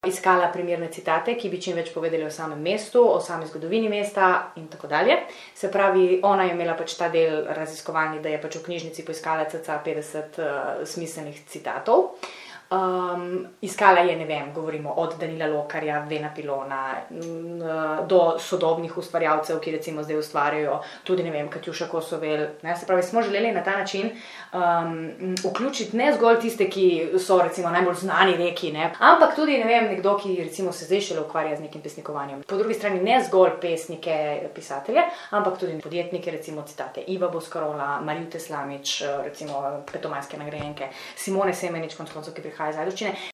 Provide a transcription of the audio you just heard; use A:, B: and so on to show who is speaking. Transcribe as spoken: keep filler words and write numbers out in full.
A: iskala primerne citate, ki bi čim več povedali o samem mestu, o sami zgodovini mesta in tako dalje. Se pravi, ona je imela pač ta del raziskovalni, da je pač v knjižnici poiskala cca petdeset uh, smiselnih citatov. Um, iskala je, ne vem, govorimo od Danila Lokarja, Vena Pilona do sodobnih ustvarjalcev, ki recimo zdaj ustvarjajo, tudi ne vem, Katjuša Kosovel, ne, se pravi, smo želeli na ta način um, vključiti ne zgolj tiste, ki so recimo najbolj znani reki, ne, ampak tudi, ne vem, nekdo, ki recimo se zdaj šele ukvarja z nekim pesnikovanjem. Po drugi strani ne zgolj pesnike, pisatelje, ampak tudi podjetnike, recimo citate Iva Boscarola, Mariju Teslamič, recimo petomajske nagrajenke, Simone Semenič, konec koncev, ki prihaja iz Ajdovščine.